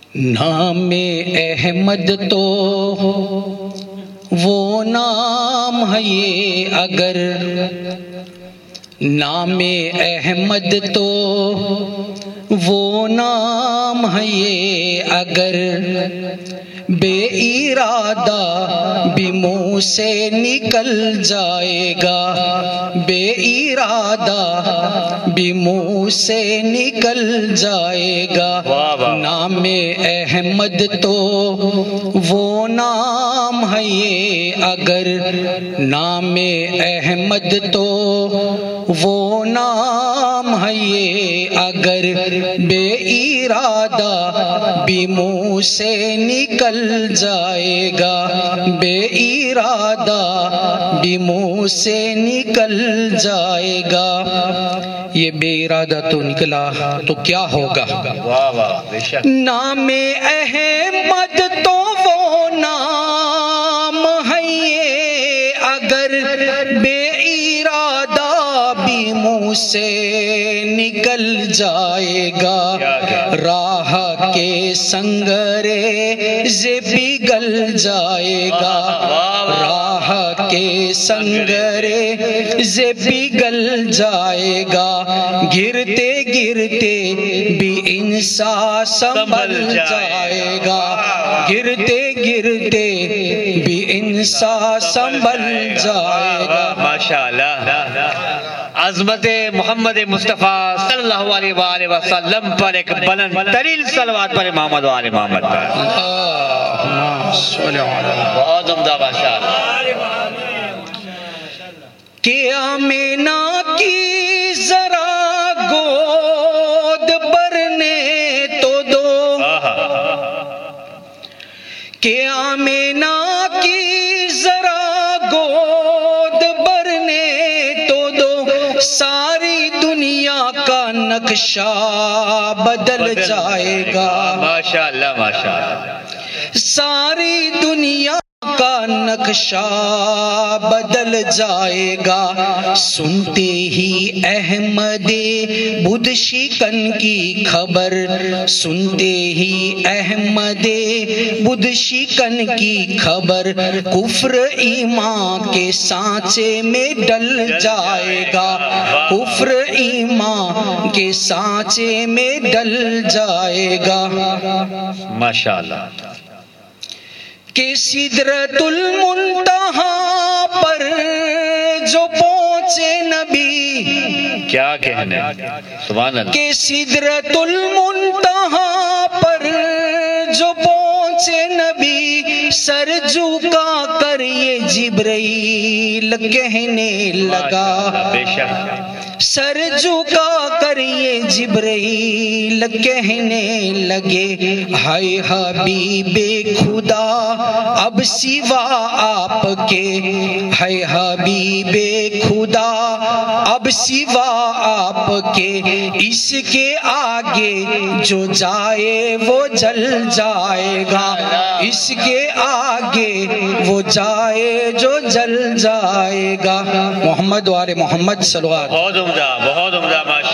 نام احمد تو وہ نام ہے یہ اگر، نام احمد تو وہ نام ہے یہ اگر، بے ارادہ بھی منہ سے نکل جائے گا، بے ارادہ بھی منہ سے نکل جائے گا۔ نام احمد تو وہ نام ہے یہ اگر، نام احمد تو وہ نام ہے یہ اگر، بے ارادہ بھی منہ سے نکل جائے گا، بے ارادہ بھی منہ سے نکل جائے گا۔ یہ بے ارادہ تو نکلا تو کیا ہوگا؟ نام احمد تو وہ نام ہے یہ اگر، بے ارادہ بھی منہ سے نکل جائے گا، راہ کے سنگریز پگھل جائے گا، راہ کے سنگریز پگھل جائے گا، گرتے گرتے بھی انسان سنبھل جائے گا، گرتے گرتے بھی انسان سنبھل جائے گا۔ ماشاءاللہ، عظمت محمد مصطفیٰ صلی اللہ علیہ وآلہ وسلم پر ایک بلند ترین صلوات پر محمد و آل محمد پر۔ بہت عمدہ، ماشاءاللہ۔ کہ آمینہ کی ذرا گود بھرنے تو دو، کہ آمینہ کی ذرا گود بھرنے تو دو، ساری دنیا کا نقشہ بدل جائے گا۔ ماشاءاللہ، ماشاءاللہ۔ ساری دنیا کا نقشہ بدل جائے گا، سنتے ہی احمد بدھ شکن کی خبر، سنتے ہی احمد بدھ شکن کی خبر، کفر ایمان کے سانچے میں ڈل جائے گا، کفر ایمان کے سانچے میں ڈل جائے گا۔ ماشاءاللہ۔ کہ سدرۃ المنتہا پر جو پہنچے نبی، کیا کہنے، سبحان اللہ۔ کہ سدرۃ المنتہا پر جو پہنچے نبی، سر جھکا کر یہ جبرائیل کہنے لگا، بے شک، سر جھکا کر یہ جبرائیل کہنے لگے، ہائے حبیب خدا اب سوا آپ کے، ہائے حبیب خدا اب سوا آپ کے، اس کے آگے جو جائے وہ جل جائے گا، اس کے آگے وہ جائے جو جل جائے گا۔ محمد و آل محمد صلوات۔ بہت عمدہ، بہت عمدہ، ماشاءاللہ۔